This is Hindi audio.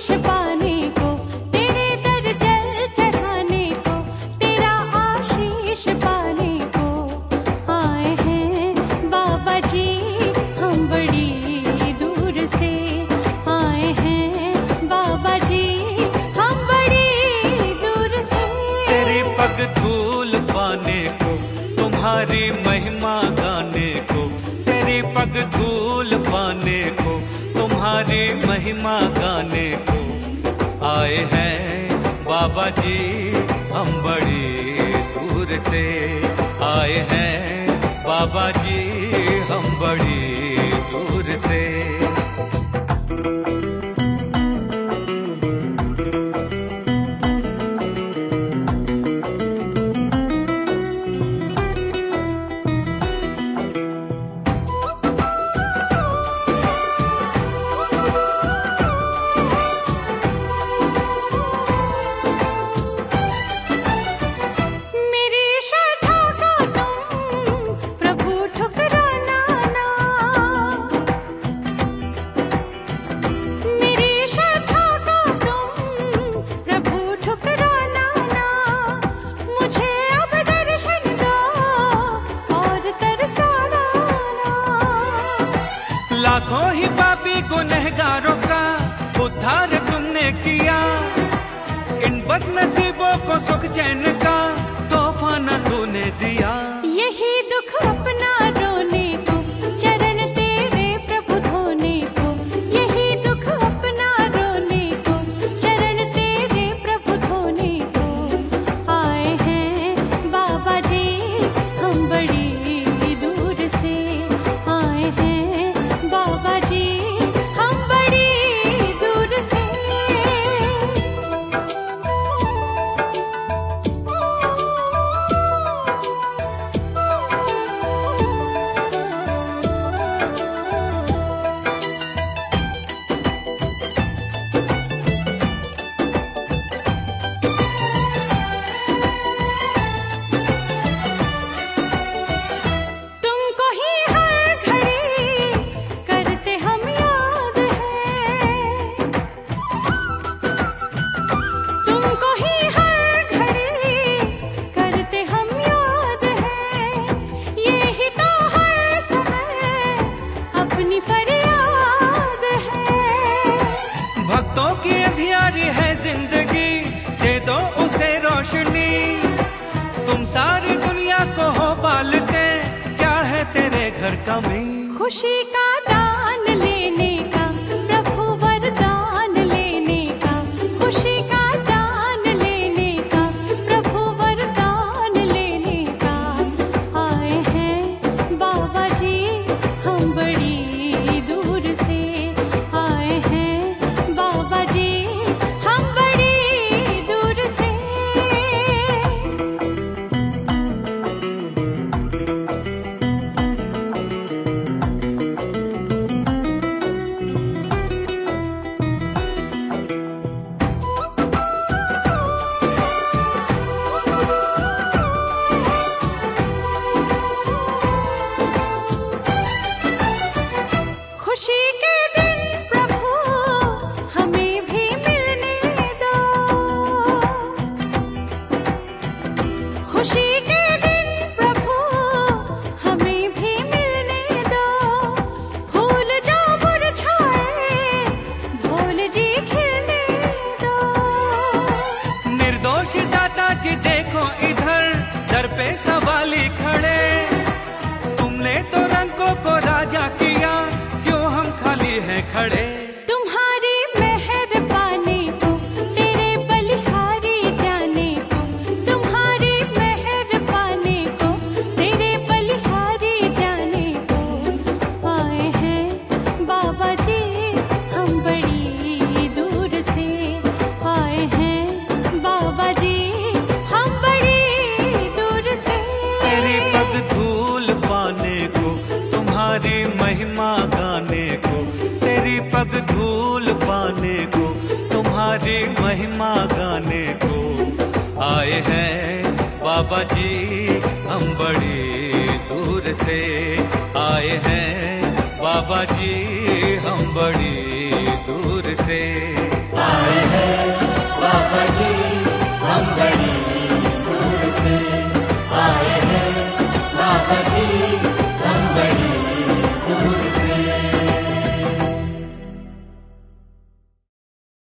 पाने को, तेरे दर जल चढ़ाने को, तेरा आशीष पाने को आए हैं बाबा जी हम बड़ी दूर से। आए हैं बाबा जी हम बड़ी दूर से। तेरी पग धूल पाने को, तुम्हारी महिमा गाने को, तेरी पग धूल पाने को, तुम्हारी महिमा गाने को आए हैं बाबा जी हम बड़ी दूर से। आए हैं बाबा जी हम बड़ी दूर से। लाखों ही पापी गुनहगारों का उद्धार तुमने किया, इन बदनसीबों को सुख चैन का तोहफा न तूने दिया। यही दुख अपना रोने को, चरण तेरे प्रभु धोने को, यही दुख अपना रोने को, चरण तेरे प्रभु धोने को आए हैं बाबा जी हम बड़ी दूर से। आए हैं बाबा जी हम बड़ी दूर से। तुमको ही हर घड़ी करते हम याद है, तुमको ही हर घड़ी करते हम याद है, यही तो हर समय अपनी फरियाद है। भक्तों की अंधियारी है जिंदगी, दे दो उसे रोशनी। तुम सारी दुनिया को हो पालते, क्या है तेरे घर का में? खुशी का दान लेने का, प्रभु वरदान लेने का, खुशी का दान लेने का, प्रभु वरदान लेने का आए हैं बाबा जी हम बड़ी दूर से। आए हैं बाबा जी हम बड़ी दूर से। खुशी के दिन प्रभु हमें भी मिलने दो, खुशी के दिन प्रभु हमें भी मिलने दो। फूल जो मुरझाए भोले जी खिलने दो। निर्दोष दाता जी देखो इधर, दर पे सवाली खड़े। तुमने तो रंगों को राजा किया, क्यों हम खाली हैं खड़े? तुम्हारी मेहर पाने को, तेरे बलिहारी जाने को, तुम्हारी मेहर पाने को, तेरे बलिहारी जाने को आए हैं बाबा जी हम बड़ी दूर से। आए हैं बाबा जी हम बड़ी दूर से। तेरी पग धूल पाने को, तुम्हारी महिमा गाने को, तेरी पग धूल पाने को, तुम्हारी महिमा गाने को आए हैं बाबा जी हम बड़ी दूर से। आए हैं बाबा जी हम बड़ी दूर से। आए बाबा जी।